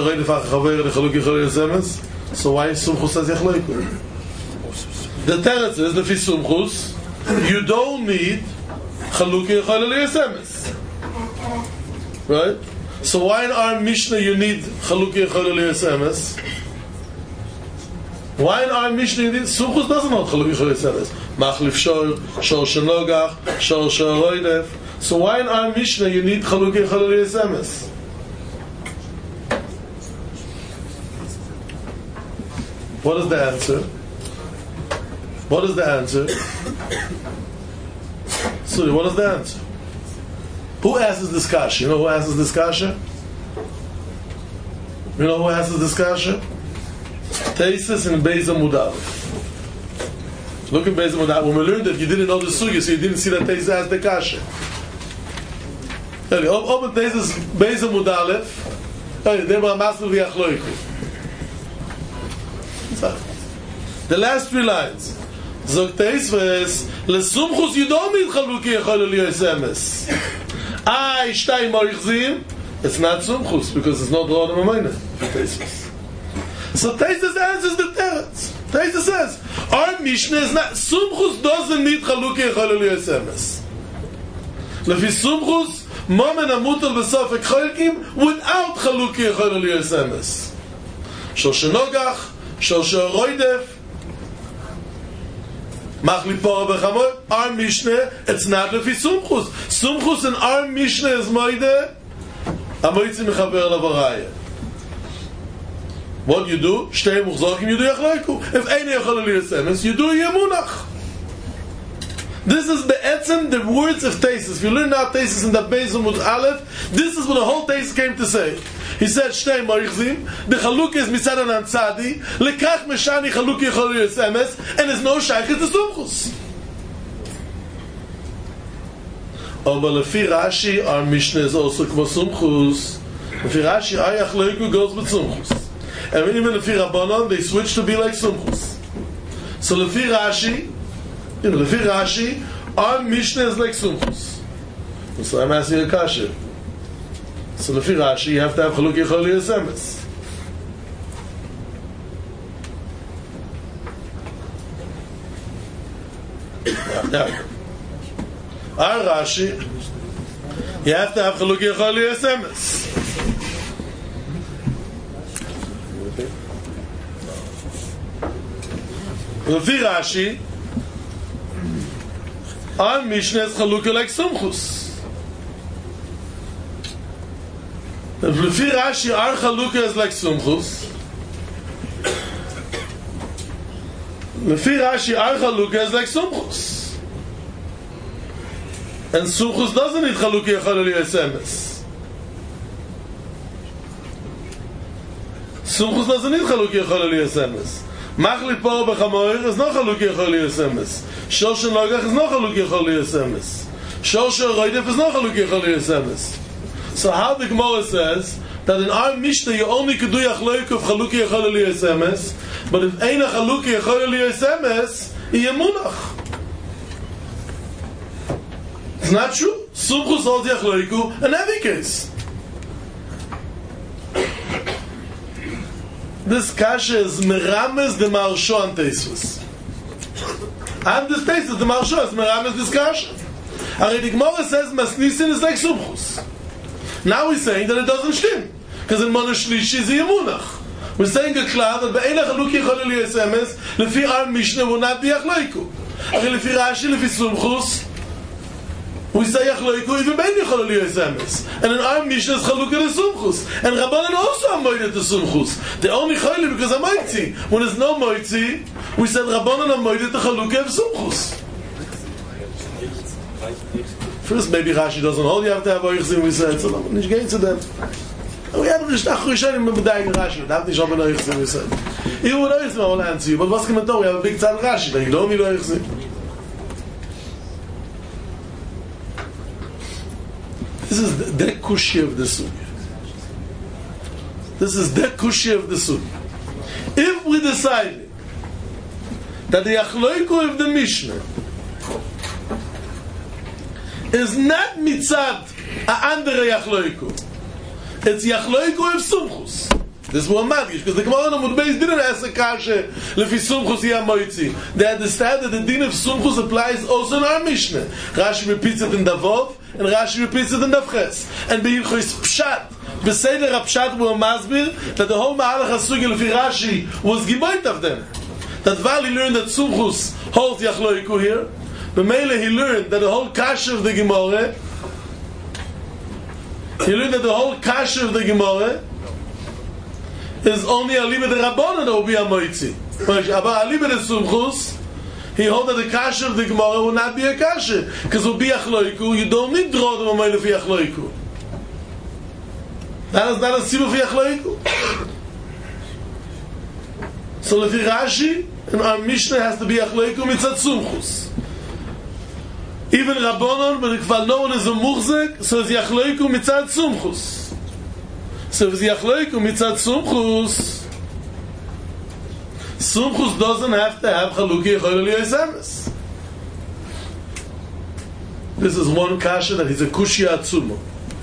Sumchus says Yachloiku? The teretz is Lefi Sumchus, you don't need Chaluki Yachol Yesemes, right? So why in our Mishnah you need Chaluki Yachol Yesemes? Why in our Mishnah you need Sumchus doesn't know Chaluki Yachol Yesemes? Machlif Shor, Shor Shenogach, Shor Shor Roidev. So why in our Mishnah you need Chaluki Yachol Yesemes? What is the answer? What is the answer? Sorry, what is the answer? Who asks this kasha? You know who asks this kasha? You know who asks this kasha? Teisus and Beis Amud Aleph. Look at Beis Amud Aleph. When we learned that you didn't know the sugi, so you didn't see that Teisus asked the kasha. Open Teisus Beis Amud Aleph. They were master v'yachloiku. The last three lines. Zog Teisves, Lesumchus you don't need Chaluki Yachol Li Yesemes. Ay, Shtayim Oichzim, it's not Sumchus, because it's not Rod Mamayna. Teisves. So Teisves answers the teretz. Teisves says, our Mishnah is not, Sumchus doesn't need Chaluki Yachol Li Yesemes. Lefi Sumchus, Momen Amutal B'Sofek Cholkim, without Chaluki Yachol Li Yesemes. Shoshenogach, Shosha Roidev, Machli Poro B'Chamoir, our Mishnah, it's not Lefi Sumchus. Sumchus in our Mishnah is Moide, Amoitzi Mechaber Lavaraya. What you do? Shtei Muchzokim, you do Yachloiku. If Eini Yachol Li Yesemes, you do Yemunach. This is the etzem, the words of Teisus. If you learn now Teisus in the Beis Amud Aleph, this is what the whole Teisus came to say. He said, Shtei Morichzim, the Chaluk is Misadan and Tzadi, Lekach Meshani Chaluk Yechol Yesemes, and there's no Shaykh to Sumchus. Oh, but Lefi Rashi, our Mishnah is also Kmo Sumchus. Lefi Rashi, our Yachloiku goes with Sumchus. And even Lefi Rabbanon, they switch to be like Sumchus. So Lefi Rashi, you know, Lefi Rashi, our Mishnah is like Sumchus. So I'm asking a kasha. So Lefi Rashi, you have to have Chaluk Yechol Yesemes. Yeah. Our Rashi, you have to have Chaluki Echol S M S. Lefi Rashi, our Mishnah is Chaluki like Sumchus. Lefi Rashi, our Chaluki is like Sumchus. Lefi Rashi, our Chaluki is like Sumchus. And Sumchus doesn't need Chaluki Echol S M S. Sumchus doesn't need Chaluki Echol S M S. Machli Poro Bechamoir is not Chaluki Echol S M S. Shoshen Logach is not Chaluki Echol S M S. Shoshen Roidef is not Chaluki Echol S M S. So how the Gemara says that in our Mishnah you only could do Yachloik of Chaluki Echol S M S, but if ain't a Chaluki Echol S M S, Yemunach. It's not true. Sumchus holds Yachloiku in every case. This kasha is Merames de Marsho and Teisvus. And this Teisvus, the Marsho, is Merames this kasha. And the Gemara says Masnisin is like Sumchus. Now we're saying that it doesn't stim. Because in Mona Shlishi is Yemunach. We're saying a klar that Be'ela Chaluki Echoleli S M S Lefi our Mishnah will not be Yachloiku. And Lefi Rashi, Lefi Sumchus, we say Yachloiku even Bein Echoleli S M S. And in our Mishnah is Chaluki to Sumchus. And Rabbanan also are moided to Sumchus. They only Chayli because of Moitzi. When there's no Moitzi, we said Rabbanan are moided to Chaluki of Sumchus. First, maybe Rashi doesn't hold. You have to have Oichzim, we said. So, I'm not going to them. We have to Rishtach Rishonim Medayin Rashi. We have to shop in Oichzim, we said. Even with Oichzim, I will answer you. But what's coming to? We have a big tzad Rashi. Then you don't need Oichzim. This is the Kushi of the Sugi. This is the Kushi of the Sugi. If we decide that the Yachloiku of the Mishnah is not mitzad a andere Yachloiku, it's Yachloiku of Sumchus. This is more magic because the Gemara on Amud Beis didn't ask a kasha lefi Sumchus ya moitzi. They understand that the din of Sumchus applies also in our Mishnah. Rashi repeats it in Davov and Rashi repeats it in Davches. And Be'ilchois Pshat, Beseder HaPshat will masbir that the whole Ma'alach HaSugi lefi Rashi was giboit of them. That Vali learned that Sumchus holds Yachloiku here. But Mele he learned that the whole kasha of the Gemara, he learned that the whole kasha of the Gemara is only a libe de Rabbanan that will be a moitzi. But a libe de Sumchus, he holds that the kasha of the Gemara will not be a kasha because it will be Yachloiku. You don't need draw them on for Yachloiku. That is not a sibu for Yachloiku. So lefi Rashi, and our Mishnah has to be Yachloiku mitzat Sumchus. Even Rabbanon, but if no one is a muchzek, so it's Yachloiku mitzad Sumchus. So if it's Yachloiku mitzad Sumchus, Sumchus doesn't have to have Chaluki Echoleli S M S. This is one kasha that is a kushya atzumo.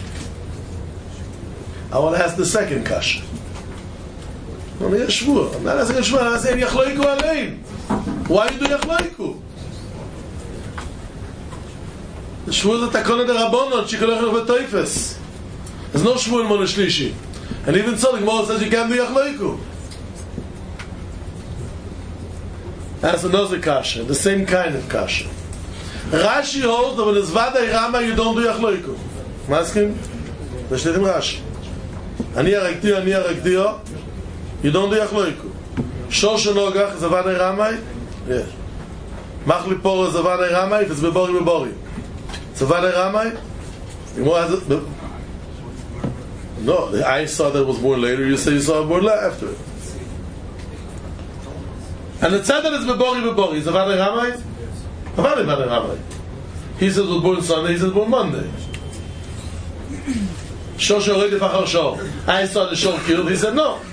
I want to ask the second kasha. I'm not asking I'm not asking Shvur, I'm asking Yachloiku alein. Why you do Yachloiku? The Shvur is a takona de Rabbanon, shikolech v'toifes. There's no Shvur in Mona Shlishi. And even so, the Gemara says you can't do Yachloiku. That's another kasha, the same kind of kasha. Rashi holds that when it's Vadai Rama, you don't do Yachloiku. I'm asking? That's steht im Rashi. Ani harakdio, ani harakdio, you don't do Yachloiku. Shoshe Nogach is a Vadai Rama? Yeah. Machli Poro is a Vadai Rama if it's Bebori Bebori. So Vadai Ramai? No, I saw that it was born later. You say you saw it born after it. And the tzad that is Bebori Bebori is a Vadai Ramai? A Vadai Vadai Ramai. He says it was born Sunday. He says it was born Monday. Shosha Oredif Achar Shor. I saw the Shor killed. He said no.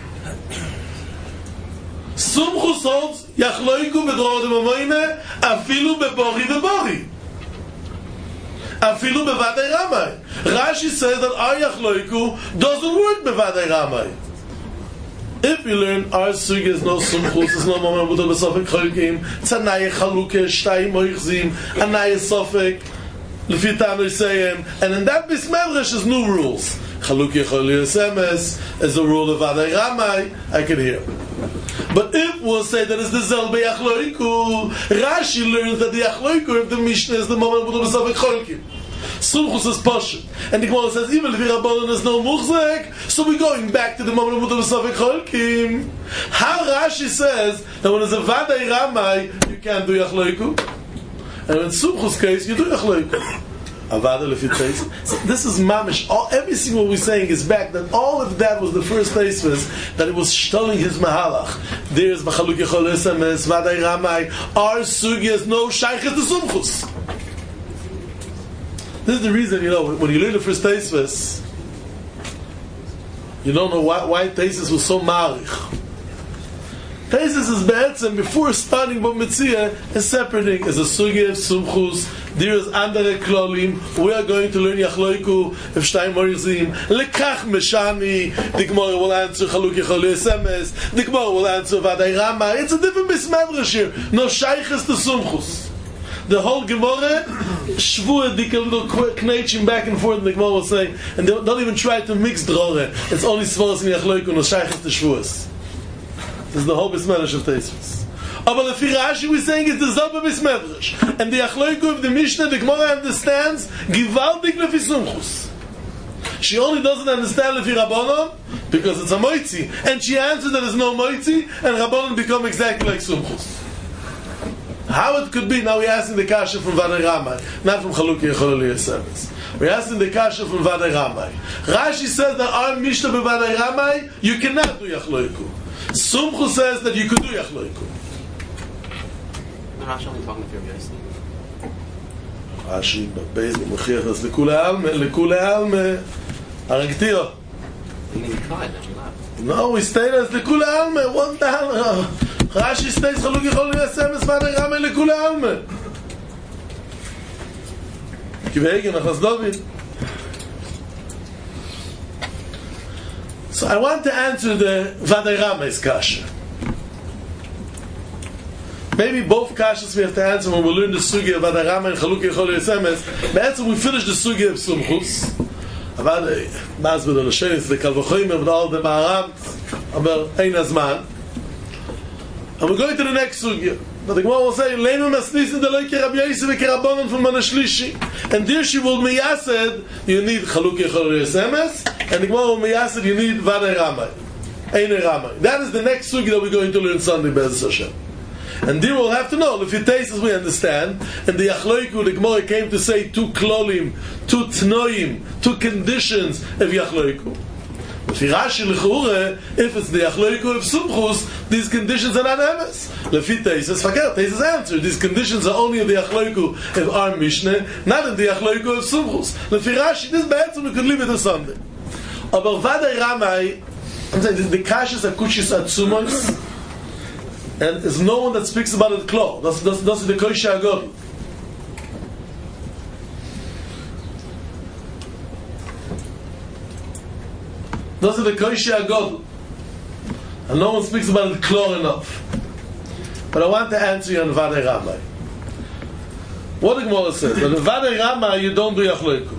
Sumchus holds Yachloiku Bedror Demomoime Afilu Bebori Bebori. Afilu bevadei Ramai. Rashi says that our Yachloiku doesn't work bevadei Ramai. If we learn our sugi is no sumchus, it's no moment with the sofek cholkim, it's a naye chaluke, shtay moichzim, a naye sofek, lefitan oisayim, and in that bismedresh is new rules. Chaluke choli esemes is a rule of Vadai Ramai, I can hear. But if we'll say that it's the zelbe yachloiku, Rashi learns that the yachloiku of the Mishnah is the moment with the sofek cholkim. Sumchus is Pashut. And the Gemara says, even if Rabbanon is no Muchzek, so we're going back to the moment of the Sofek Cholkim. How Rashi says that when there's a Vadai Ramai, you can't do Yachloiku. And in Sumchus' case, you do Yachloiku. Avada Lefitzeis. So this is mamish. All, everything what we're saying is back, that all of that was the first place was that it was stalling his mahalach. There's Bachaluk Yechol Esemes, Vadai Ramai, our Sugyas, no Shaychet to Sumchus. This is the reason, you know, when you learn the first Teisves, you don't know why, why Teisves was so marich. Teisves is be'etzem, before starting Bo Metzia, is separating as a sugi of Sumchus, there is andere klolim, we are going to learn Yachloiku, if Shtayim Morizim, Lekach Meshani, the Gemara will answer Chaluk Yechol Esemes, the Gemara will answer Vadai Rama. It's a different Bismedresh here, no Shayches to Sumchus. The whole Gemara, Shvuah, dik a little knetching back and forth, and the Gemara will say, and they don't even try to mix drore. It's only Svaras and Yachloiku, no Shaychas to Shvuahs. This is the whole Bismedresh of Teisves. But the Rashi we're saying is the Zalba Bismedresh. And the Yachloiku of the Mishnah, the Gemara understands, Givaldik lefi Sumchus. She only doesn't understand lefi Rabbanon, because it's a Moitzi. And she answers that there's no Moitzi, and Rabbanon become exactly like Sumchus. How it could be, now we're asking the Kasha from Vadai Ramai, not from Chaluki Yechol Esemes. We're asking the Kasha from Vadai Ramai. Rashi says that our Mishnah by Vadai Ramai, you cannot do Yachloiku. Sumchus says that you could do Yachloiku.
Rashi only talking to your guys.
Rashi, but basically, Mechiach is Lekule Alme, Lekule Alme, Aragtio.
You need to try it, that's not.
No, we stayed as Lekule Alme, one down. Rashi stays Chaluk Yechol Esemes Vadai Ramai Lekule Alme. Kivegen Achas David. So I want to answer the Vadai Ramai's kasha. Maybe both kashas we have to answer when we learn the sugi of Vadai Ramai and Chaluk Yechol Esemes. But after we finish the sugi of Sumchus, Avada Mazbed Ol Hashem, the Kalvachoyim of all the Maharam, aber Ein Azman. And we're going to the next sugya. But the Gemara will say, Leinu Masnisin Deloi Kerab Yosef Kerabbanon from Mana Shlishi. And there she will miyased, you need Chaluk Yechol Esemes, and the Gemara will miyased, you need Vadai Ramai. Ein Ramai. That is the next sugya that we're going to learn Sunday, Be'ez Hashem. And there we'll have to know, if it tastes as we understand, and the Yachloiku, the Gemara came to say two klolim, two tnoim, two conditions of Yachloiku. If it's the Yachloiku of Sumchus, these conditions are not emes. Lefi Teises, forget Teises answer. These conditions are only of the Yachloiku of our Mishnah, not in the Yachloiku of Sumchus. Lefi Rashi, this bad, so we could leave it to Sunday. About Vadai Ramai, I'm saying the Kashas are Kushis Atzumos, and there's no one that speaks about it close. That's, that's, that's the Koisha Agod. Those are the Koisha Agod. And no one speaks about it clear enough. But I want to answer you on Vadai Ramai. What the Gemara says, that in Vadai Ramai you don't do Yachloiku.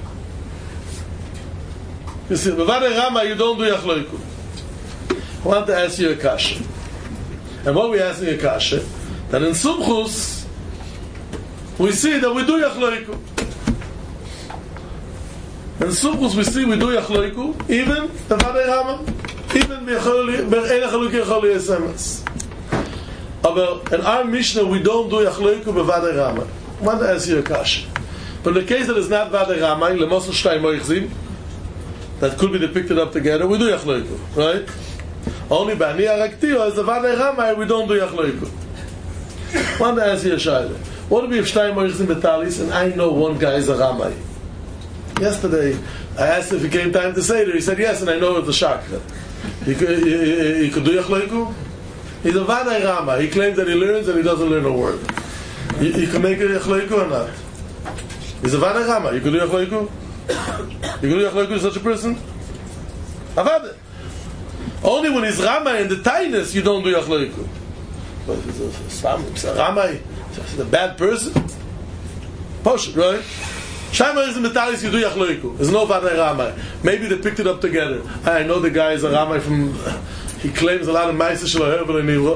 You see, in Vadai Ramai you don't do Yachloiku. I want to ask you a kasha. And what we're asking a kasha, that in Sumchus we see that we do Yachloiku. In Sumchus we see we do Yachloiku, even the Vadai Ramai, even Be'en Chaluk Yechol Esemes. But in our Mishnah we don't do Yachloiku Be'Vadai Ramai. I want to ask you a kasha. But in the case that is not Vadai Ramai, Lemosel Shtayim Moichzim, that could be depicted up together, we do Yachloiku, right? Only by Ani Araktio, as the Vadai Ramai, we don't do Yachloiku. I want to ask you a shayla. What if Shtayim Moichzim Betalis, and I know one guy is a Ramai? Yesterday, I asked if it came time to say it. He said yes, and I know it's a shakra. He could, he, he, he could do Yachloiku? He's a Vadai Ramai. He claims that he learns and he doesn't learn a word. He, he can make a Yachloiku or not? He's a Vadai Ramai. You could do Yachloiku? You could do Yachloiku to such a person? Avada. Only when he's Ramai and the Tainus, you don't do Yachloiku. But if it's a, it's a Ramai, it's a bad person. Posh, right? Shaima is in Metalis, you do Yachloiku. There's no Vadai Ramai. Maybe they picked it up together. I know the guy is a Ramai from, he claims a lot of Maisa Shelo Hevel and Niro.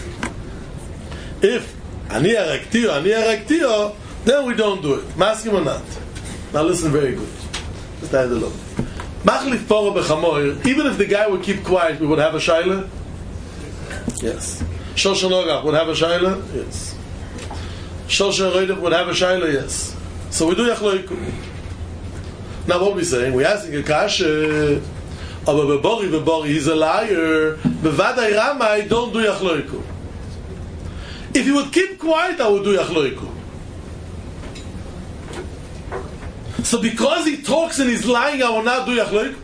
If Ani Araktio, Ani Araktio, then we don't do it. Maskim or not. Now listen very good. Just have a look. Machlif Poro Bechamoir, even if the guy would keep quiet, we would have a Shaila? Yes. Shoshan Ogach would have a Shaila? Yes. Shoshan Roidach would have a Shaila? Yes. So we do Yachloiku. Now what are we saying? We're asking a Kasha, aber Bebori, Bebori, he's a liar. Bevadai Ramai, don't do Yachloiku. If he would keep quiet, I would do Yachloiku. So because he talks and he's lying, I will not do Yachloiku.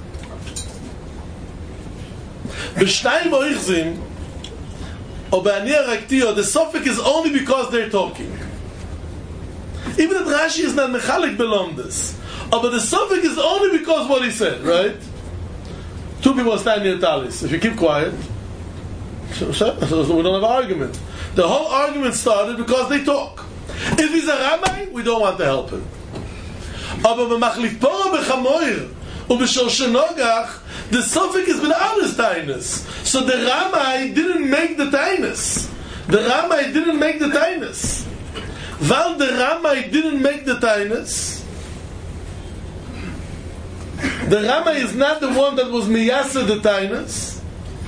B'shtayim oichzim, or b'ani araktio, the suffix is only because they're talking. Even if Rashi is not mechalik belondes, but the suffix is only because what he said, right? Two people are standing near Talis. If you keep quiet, we don't have an argument. The whole argument started because they talk. If he's a Ramai, we don't want to help him. Aber b'machlif poro b'chamoir u'b'shoshen ogach, the suffix is without his tainus. So the Ramai didn't make the tainus. The Ramai didn't make the tainus. While the Ramai didn't make the tainus, the Ramai is not the one that was miyasa the tainus.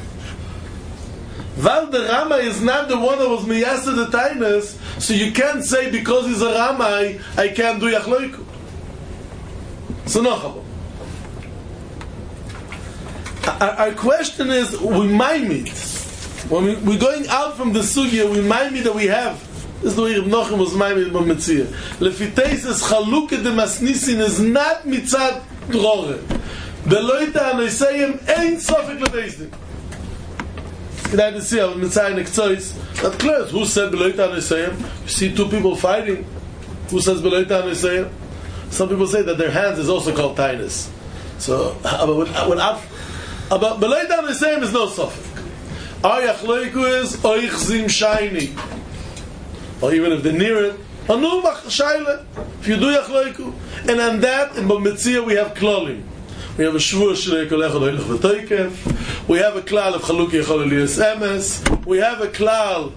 While the Ramai is not the one that was miyasa the tainus, so you can't say because he's a Ramai, I can't do Yachloiku. So no. Our, our question is, we might meet. When we, we're going out from the sugya, we might meet that we have. This is the way Reb Nochem was maimed in Metzia. Lefiteis is chaluke de masnisin is not mitzad drore. Beloita anoisayim ein sofik lebeisdim. Can I see how mitzay nekzois? That clear. Who said beloita anoisayim? You see two people fighting. Who says beloita anoisayim? Some people say that their hands is also called tainus. So, but without, but beloita anoisayim is no sofik. Our yachloiku is oichzim shayni. Or even if they're near it, if you do Yachloiku. And on that, in Bamitzia, we have Klolim. We have a Shvur Shrei Kolech Odoilech V'toikef. We have a Klal of Chaluki Yechol Elias Emes. We have a Klal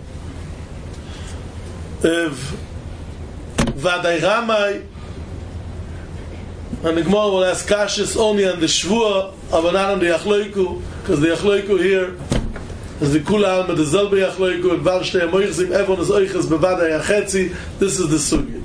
of Vadai Ramai. And the Gemara will ask Kashis only on the Shvur, but not on the Yachloiku, because the Yachloiku here is the Kula Alma, the Zelbe Yachloiku, and Varshtei Amoichzim, everyone is Oiches Bevadai Achetzi. This is the Sugya.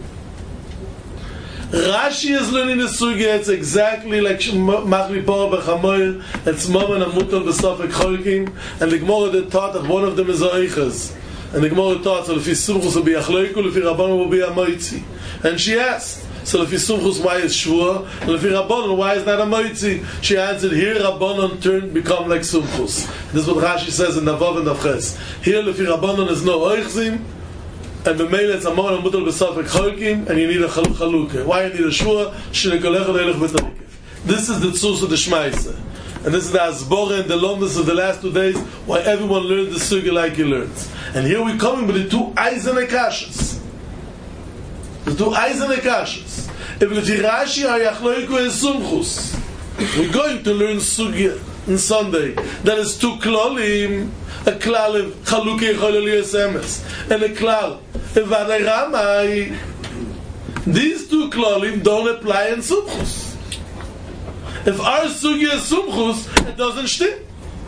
Rashi is learning the Sugya. It's exactly like Machli Poro B'chamoir. It's Momen Amutal B'Sofek Cholkim. And the Gemara that taught that one of them is Oiches. And the Gemara taught, so Lefi Sumchus will be Yachloiku, Lefi Rabbanon will be Amoitzi. And she asked, so Lefi Sumchus, why is Shvur? And Lefi Rabbanon, why is not a Moitzi? She answered, here Rabbanon turn become like Sumchus. This is what Rashi says in Navav and Navches. Here Lefi Rabbanon is no Oichzim, and B'meila it's Amon and Mutal B'Safek Cholkim, and you need a Chalukah. Why you need a Shvur? Shnekolech Odeilech B'Tarikif. This is the Tzuz of the Shmaisa. And this is the Asbora and the Lomdus of the last two days, why everyone learned the Sugya like he learns. And here we're coming with the two Eisen Akashas. The two Eisen Akashas. If the Rashi Ayachloiku is Sumchus, we're going to learn Sugya on Sunday. That is two Klolim, a Klal of Chaluki Yechol Elias Emes, and a Klal of Vadai Ramai. These two Klolim don't apply in Sumchus. If our Sugya is Sumchus, it doesn't stim.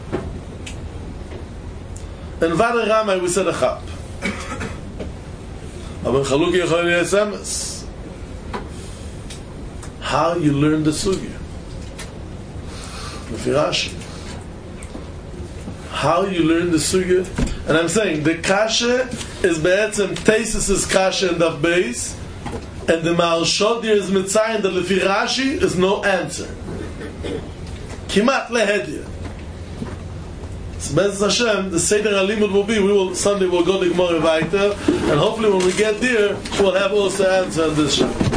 In Vadai Ramai we said a Chab. But in Chaluki Yechol Elias Emes, how you learn the Sugya? With Rashi. How you learn the Sugya? And I'm saying, the Kasha is Be'etzem Tesis' Kasha in the base, and the Ma'al Shodir is Mitzayin, that Lefi Rashi is no answer. Kimat Lehedya. So Be'ez Hashem, the Seder HaLimud will be, we will, Sunday we'll go to Gemara Vaiter, and hopefully when we get there, we'll have also answer on this show.